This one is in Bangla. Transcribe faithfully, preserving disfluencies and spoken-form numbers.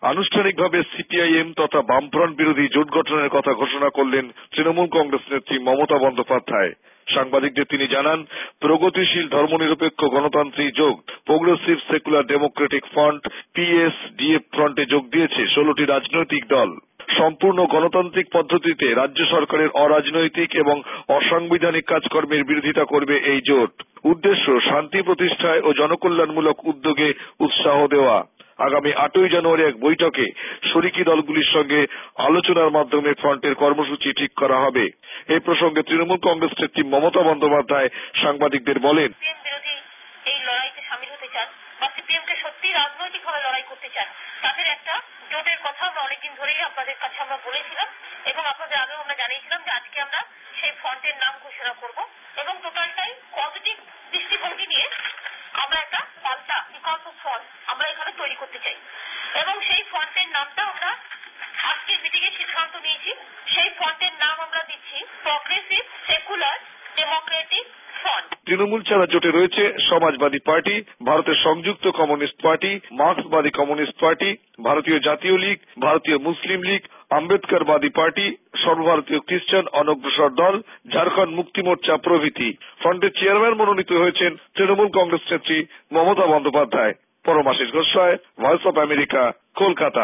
আনুষ্ঠানিকভাবে সিপিআইএম তথা বামফ্রন্ট বিরোধী জোট গঠনের কথা ঘোষণা করলেন তৃণমূল কংগ্রেস নেত্রী মমতা বন্দ্যোপাধ্যায়। সাংবাদিকদের তিনি জানান, প্রগতিশীল ধর্মনিরপেক্ষ গণতান্ত্রিক জোট progressive secular democratic front PSDF ফ্রন্টে যোগ দিয়েছে ষোলোটি রাজনৈতিক দল। সম্পূর্ণ গণতান্ত্রিক পদ্ধতিতে রাজ্য সরকারের অরাজনৈতিক এবং অসাংবিধানিক কাজকর্মের বিরোধিতা করবে এই জোট। উদ্দেশ্য শান্তি প্রতিষ্ঠায় ও জনকল্যাণমূলক উদ্যোগে উৎসাহ দেওয়া। আগামী আটই জানুয়ারি এক বৈঠকে শরিকি দলগুলির সঙ্গে আলোচনার মাধ্যমে ফ্রন্টের কর্মসূচি ঠিক করা হবে। এই প্রসঙ্গে তৃণমূল কংগ্রেস নেত্রী মমতা বন্দ্যোপাধ্যায় সাংবাদিকদের বলেন, এই লড়াইতে সামিল হতে চান বা সিপিএমকে সত্যি রাজনৈতিকভাবে লড়াই করতে চান, তাদের একটা জোটের কথা আমরা অনেকদিন ধরেই আপনাদের কাছে আমরা বলেছিলাম এবং আপনাদের আগেও আমরা জানিয়েছিলাম যে আজকে আমরা সেই ফ্রন্টের নাম ঘোষণা করব এবং টোটালটাই পজিটিভ দৃষ্টিভঙ্গি নিয়ে আমরা একটা পাল্টা বিকল্প ফ্রন্ট আমরা এখানে তৈরি করতে চাই এবং সেই ফ্রন্টের নামটা আমরা আজকের মিটিং এ সিদ্ধান্ত নিয়েছি। সেই ফ্রন্টের নাম আমরা দিচ্ছি progressive secular democratic front. Trinamool ছাড়া জোটে রয়েছে সমাজবাদী পার্টি, ভারতের সংযুক্ত কমিউনিস্ট পার্টি, মার্ক্সবাদী কমিউনিস্ট পার্টি, ভারতীয় জাতীয় লীগ, ভারতীয় মুসলিম লীগ, আম্বেদকরবাদী পার্টি, সর্বভারতীয় খ্রিস্টান অনগ্রসর দল, ঝাড়খণ্ড মুক্তি মোর্চা প্রভৃতি। ফ্রন্টের চেয়ারম্যান মনোনীত হয়েছেন তৃণমূল কংগ্রেস নেত্রী Mamata Bandyopadhyay. Paramashis Goswami, voice of America, Kolkata.